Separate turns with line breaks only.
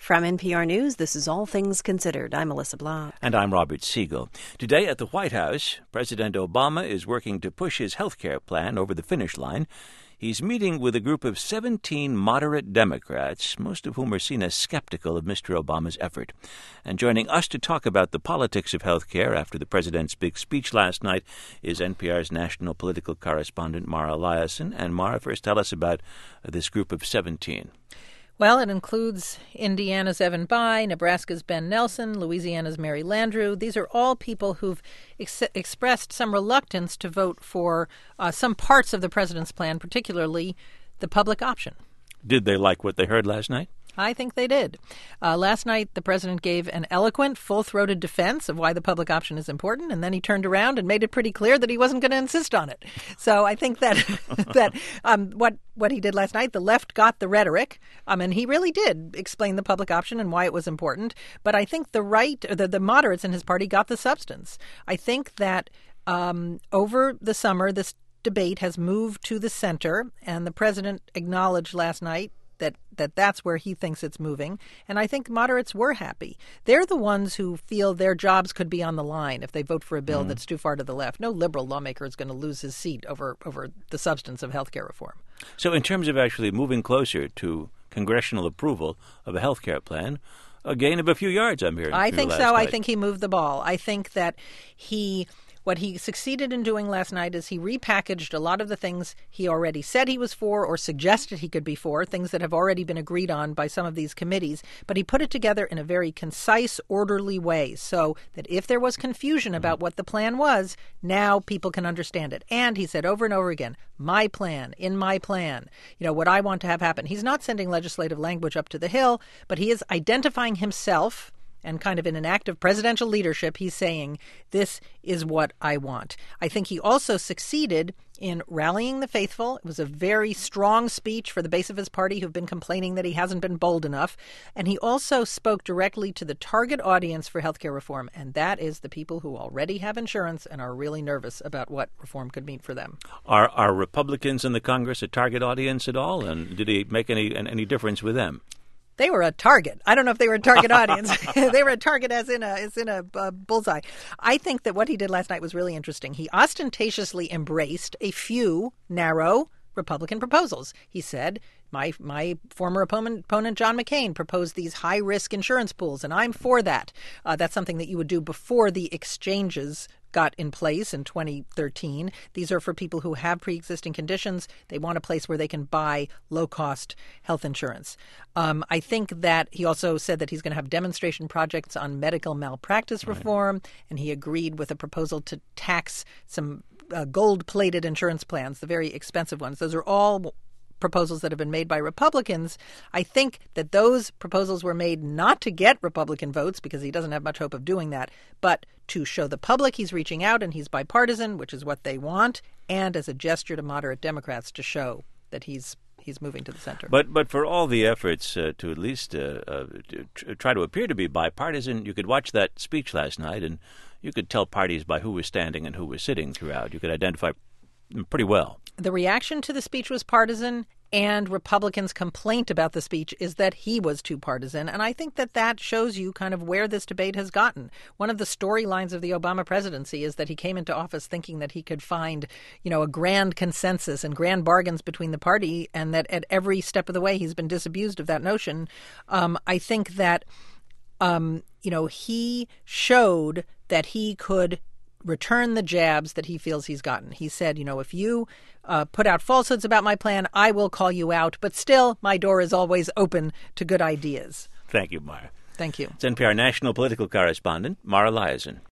From NPR News, this is All Things Considered. I'm Melissa Blanc.
And I'm Robert Siegel. Today at the White House, President Obama is working to push his health care plan over the finish line. He's meeting with a group of 17 moderate Democrats, most of whom are seen as skeptical of Mr. Obama's effort. And joining us to talk about the politics of health care after the president's big speech last night is NPR's national political correspondent Mara Liasson. And Mara, first tell us about this group of 17.
Well, it includes Indiana's Evan Bayh, Nebraska's Ben Nelson, Louisiana's Mary Landrieu. These are all people who've expressed some reluctance to vote for some parts of the president's plan, particularly the public option.
Did they like what they heard last night?
I think they did. Last night, the president gave an eloquent, full-throated defense of why the public option is important, and then he turned around and made it pretty clear that he wasn't going to insist on it. So I think that what he did last night, the left got the rhetoric, and he really did explain the public option and why it was important. But I think the right, the moderates in his party, got the substance. I think that over the summer, this debate has moved to the center, and the president acknowledged last night that's where he thinks it's moving. And I think moderates were happy. They're the ones who feel their jobs could be on the line if they vote for a bill that's too far to the left. No liberal lawmaker is going to lose his seat over the substance of health care reform.
So in terms of actually moving closer to congressional approval of a health care plan, a gain of a few yards, I'm hearing.
I think so.
Night.
I think he moved the ball. I think that what he succeeded in doing last night is he repackaged a lot of the things he already said he was for or suggested he could be for, things that have already been agreed on by some of these committees. But he put it together in a very concise, orderly way so that if there was confusion about what the plan was, now people can understand it. And he said over and over again, my plan, in my plan, what I want to have happen. He's not sending legislative language up to the Hill, but he is identifying himself. And kind of in an act of presidential leadership, he's saying, this is what I want. I think he also succeeded in rallying the faithful. It was a very strong speech for the base of his party who've been complaining that he hasn't been bold enough. And he also spoke directly to the target audience for healthcare reform, and that is the people who already have insurance and are really nervous about what reform could mean for them.
Are Republicans in the Congress a target audience at all? And did he make any difference with them?
They were a target. I don't know if they were a target audience. They were a target as in a bullseye. I think that what he did last night was really interesting. He ostentatiously embraced a few narrow Republican proposals. He said, my former opponent, John McCain, proposed these high-risk insurance pools, and I'm for that. That's something that you would do before the exchanges got in place in 2013. These are for people who have pre-existing conditions. They want a place where they can buy low-cost health insurance. I think that he also said that he's going to have demonstration projects on medical malpractice reform, and he agreed with a proposal to tax some gold-plated insurance plans, the very expensive ones. Those are all proposals that have been made by Republicans. I think that those proposals were made not to get Republican votes, because he doesn't have much hope of doing that, but to show the public he's reaching out and he's bipartisan, which is what they want, and as a gesture to moderate Democrats to show that he's moving to the center.
But for all the efforts to at least try to appear to be bipartisan, you could watch that speech last night and you could tell parties by who was standing and who was sitting throughout. You could identify pretty well.
The reaction to the speech was partisan, and Republicans' complaint about the speech is that he was too partisan. And I think that shows you kind of where this debate has gotten. One of the storylines of the Obama presidency is that he came into office thinking that he could find, a grand consensus and grand bargains between the party, and that at every step of the way he's been disabused of that notion. I think that, he showed that he could return the jabs that he feels he's gotten. He said, if you put out falsehoods about my plan, I will call you out. But still, my door is always open to good ideas.
Thank you, Mara.
Thank you.
It's NPR national political correspondent Mara Liasson.